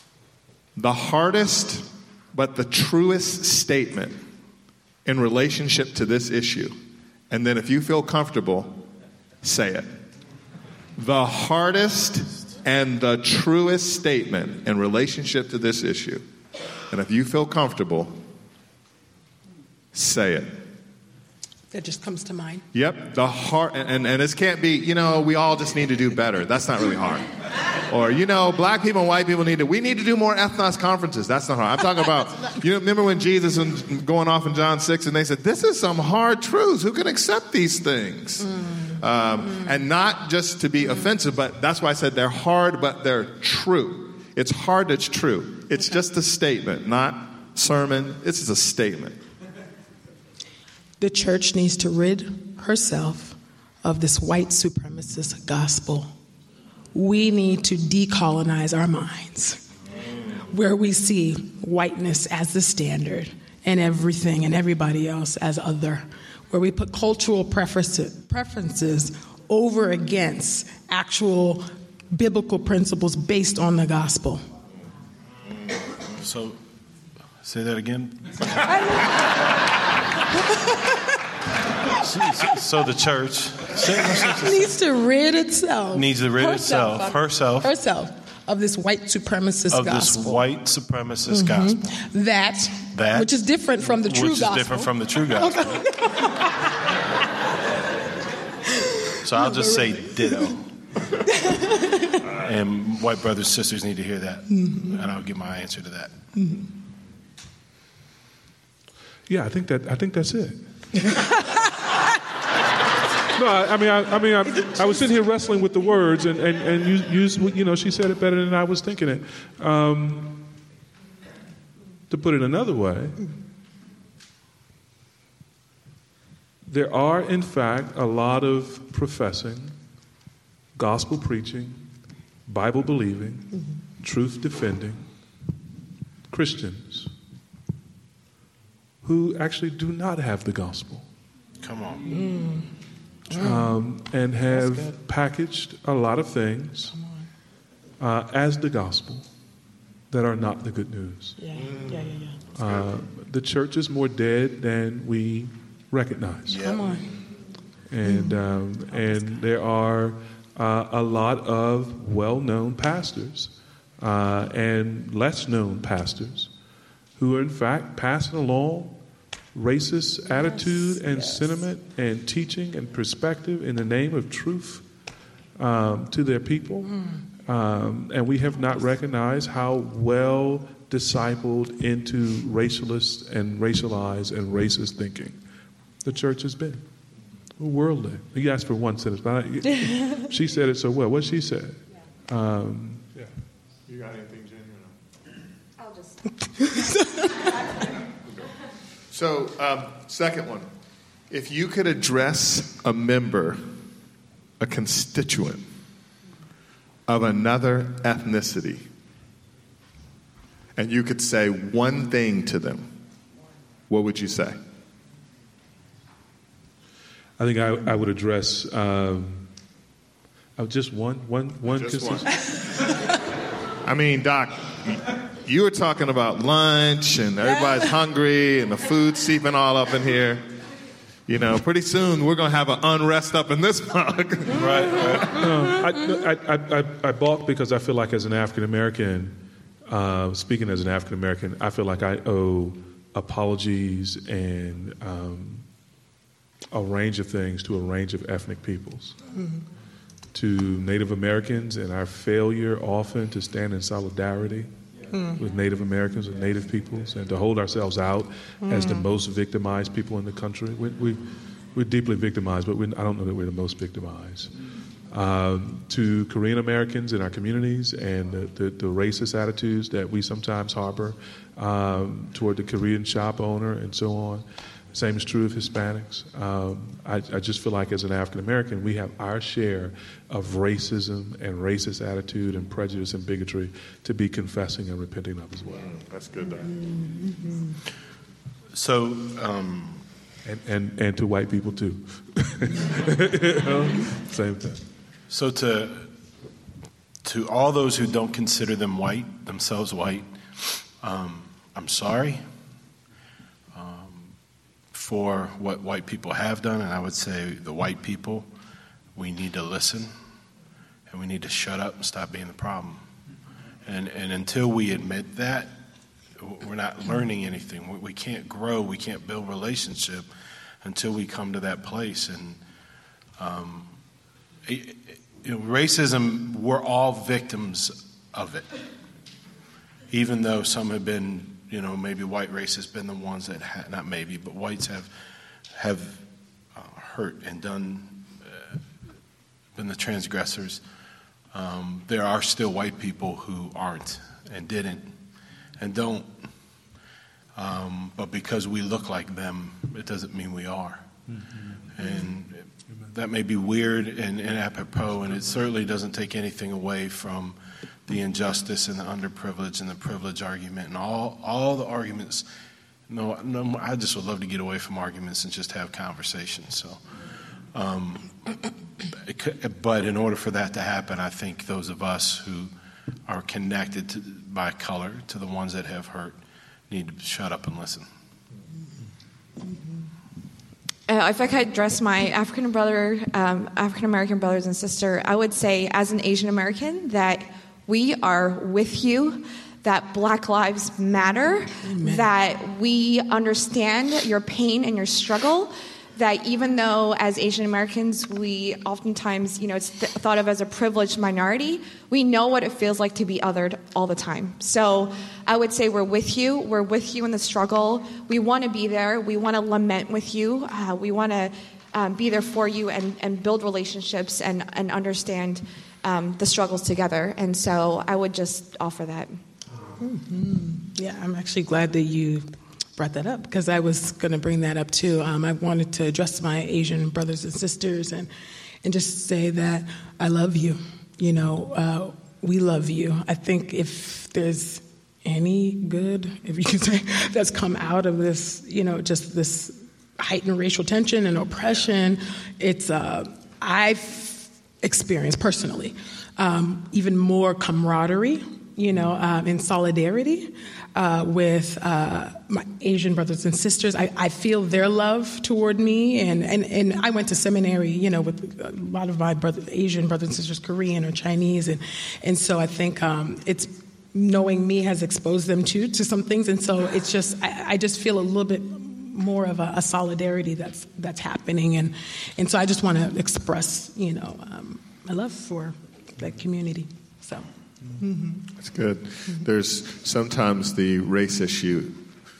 the hardest but the truest statement in relationship to this issue. And then if you feel comfortable, say it. The hardest and the truest statement in relationship to this issue. And if you feel comfortable, say it. That just comes to mind. Yep, the hard, and, and this can't be, you know, we all just need to do better. That's not really hard. Or, you know, black people and white people need to, we need to do more ethnos conferences. That's not hard. I'm talking about, you know, remember when Jesus was going off in John six and they said, this is some hard truths. Who can accept these things? Mm. Um, mm. And not just to be mm. offensive, but that's why I said they're hard, but they're true. It's hard, it's true. It's okay. Just a statement, not sermon. It's just a statement. The church needs to rid herself of this white supremacist gospel. We need to decolonize our minds, where we see whiteness as the standard and everything and everybody else as other, where we put cultural preferences over against actual biblical principles based on the gospel. So, say that again. so, so the church needs to rid itself. Needs to rid herself, itself, herself, herself of this white supremacist of gospel. Of this white supremacist mm-hmm. gospel. That, that, which is different from the true which gospel. Which is different from the true gospel. So I'll just say ditto. And white brothers, sisters need to hear that. Mm-hmm. And I'll give my answer to that. Mm-hmm. Yeah, I think that I think that's it. No, I, I mean, I, I mean, I, I was sitting here wrestling with the words, and and and you, you, you know, she said it better than I was thinking it. Um, to put it another way, there are, in fact, a lot of professing, gospel preaching, Bible believing, mm-hmm. truth defending Christians who actually do not have the gospel. Come on. Mm. Um, and have packaged a lot of things uh, as the gospel that are not the good news. Yeah, yeah, yeah. yeah. Uh, the church is more dead than we recognize. Yeah. Come on. And, um, and there are uh, a lot of well-known pastors uh, and less-known pastors who are, in fact, passing along racist yes, attitude and yes. sentiment and teaching and perspective in the name of truth um, to their people. Mm. Um, and we have not recognized how well discipled into racialist and racialized and racist thinking the church has been. Worldly. You asked for one sentence, but I, she said it so well. What she said. Um, yeah. You got anything, Jenny? I'll just... So, um, second one. If you could address a member, a constituent of another ethnicity, and you could say one thing to them, what would you say? I think I, I would address um, oh, just one, one, one. Just one. I mean, Doc, you were talking about lunch and everybody's hungry and the food seeping all up in here. You know, pretty soon we're going to have an unrest up in this mug. Right, right. No, I, I, I, I balk because I feel like as an African American, uh, speaking as an African American, I feel like I owe apologies and um, a range of things to a range of ethnic peoples. Mm-hmm. To Native Americans and our failure often to stand in solidarity mm. with Native Americans and Native peoples and to hold ourselves out mm. as the most victimized people in the country. We, we, we're deeply victimized, but we, I don't know that we're the most victimized. Um, to Korean Americans in our communities and the, the, the racist attitudes that we sometimes harbor um, toward the Korean shop owner and so on. Same is true of Hispanics. Um, I, I just feel like as an African American, we have our share of racism and racist attitude and prejudice and bigotry to be confessing and repenting of as well. That's good, Doc. Mm-hmm. So, um, and, and and to white people too. You know? Same thing. So to to all those who don't consider them white, themselves white, um, I'm sorry um, for what white people have done, and I would say the white people, we need to listen, and we need to shut up and stop being the problem. And, and until we admit that, we're not learning anything. We can't grow, we can't build relationship until we come to that place. And um, it, you know, racism, we're all victims of it. Even though some have been, you know, maybe white race has been the ones that, ha- not maybe, but whites have have uh, hurt and done, uh, been the transgressors. Um, there are still white people who aren't and didn't and don't. Um, but because we look like them, it doesn't mean we are. Mm-hmm. And that may be weird and, and apropos, and it certainly doesn't take anything away from the injustice and the underprivileged and the privilege argument and all, all the arguments. No, no, I just would love to get away from arguments and just have conversations. So, um, it could, but in order for that to happen, I think those of us who are connected to, by color to the ones that have hurt need to shut up and listen. Uh, if I could address my African brother, um, African American brothers and sister, I would say, as an Asian American, that we are with you, that Black Lives Matter, Amen. That we understand your pain and your struggle, that even though as Asian Americans we oftentimes, you know, it's th- thought of as a privileged minority, we know what it feels like to be othered all the time. So I would say we're with you. We're with you in the struggle. We want to be there. We want to lament with you. Uh, we want to um, be there for you and, and build relationships and, and understand um, the struggles together. And so I would just offer that. Mm-hmm. Yeah, I'm actually glad that you brought that up because I was going to bring that up too. Um, I wanted to address my Asian brothers and sisters and and just say that I love you. You know, uh, we love you. I think if there's any good, if you can say, that's come out of this, you know, just this heightened racial tension and oppression, it's uh, I've experienced personally um, even more camaraderie, you know, um, in solidarity. Uh, with uh, my Asian brothers and sisters. I, I feel their love toward me, and, and, and I went to seminary, you know, with a lot of my brother, Asian brothers and sisters, Korean or Chinese, and, and so I think um, it's knowing me has exposed them too to some things, and so it's just, I, I just feel a little bit more of a, a solidarity that's that's happening, and, and so I just want to express, you know, um, my love for that community, so. Mm-hmm. That's good. Mm-hmm. There's sometimes the race issue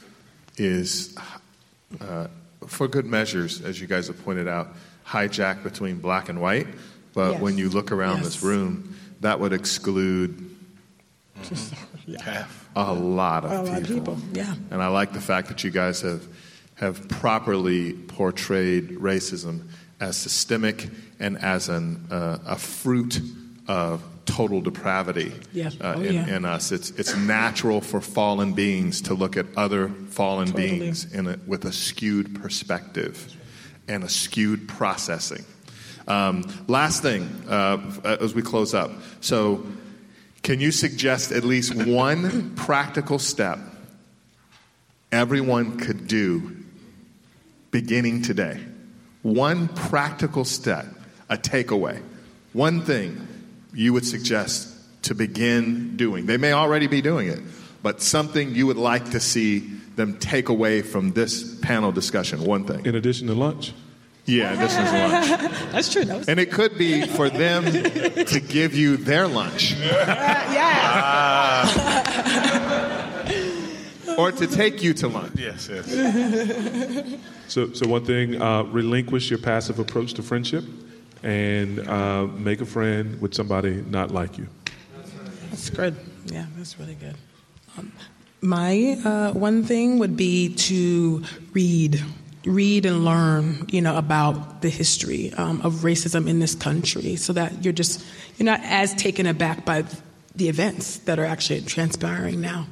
is, uh, for good measures, as you guys have pointed out, hijacked between black and white. But yes. when you look around yes. this room, that would exclude mm-hmm. yeah. a lot of a people. lot of people. Yeah. And I like the fact that you guys have have properly portrayed racism as systemic and as an uh, a fruit of total depravity yeah. uh, oh, in, yeah. in us. It's it's natural for fallen beings to look at other fallen totally. beings in a, with a skewed perspective and a skewed processing. Um, last thing, uh, as we close up. So, can you suggest at least one practical step everyone could do beginning today? One practical step, a takeaway, one thing you would suggest to begin doing. They may already be doing it, but something you would like to see them take away from this panel discussion. One thing. In addition to lunch? Yeah, in addition to lunch. That's true. That was- and it could be for them to give you their lunch. Uh, yeah. Uh, or to take you to lunch. Yes, yes. So, so one thing, uh, relinquish your passive approach to friendship. And uh, make a friend with somebody not like you. That's good. Yeah, that's really good. Um, my uh, one thing would be to read, read and learn, you know, about the history um, of racism in this country, so that you're just you're not as taken aback by the events that are actually transpiring now.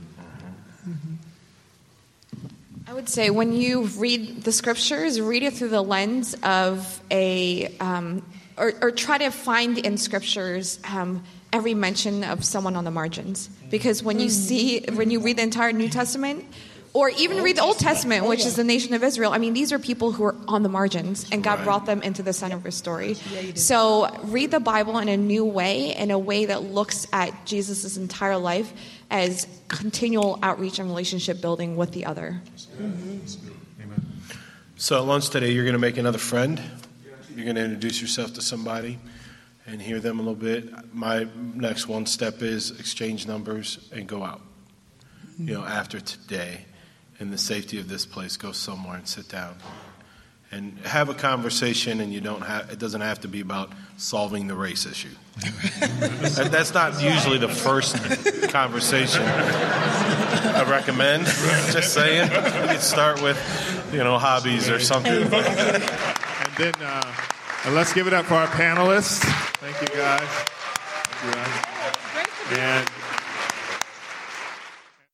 I would say when you read the scriptures, read it through the lens of a, um, or, or try to find in scriptures um, every mention of someone on the margins. Because when you see, when you read the entire New Testament, or even read the Old Testament, which is the nation of Israel, I mean, these are people who are on the margins, and God brought them into the center of his story. So read the Bible in a new way, in a way that looks at Jesus' entire life as continual outreach and relationship building with the other. Amen. So at lunch today, you're going to make another friend. You're going to introduce yourself to somebody and hear them a little bit. My next one step is exchange numbers and go out. You know, after today, in the safety of this place, go somewhere and sit down and have a conversation. And you don't have, it doesn't have to be about solving the race issue. that, that's not usually the first conversation I recommend. Just saying, you could start with, you know, hobbies or something. And then, uh, and let's give it up for our panelists. Thank you, guys. Thank you, guys. And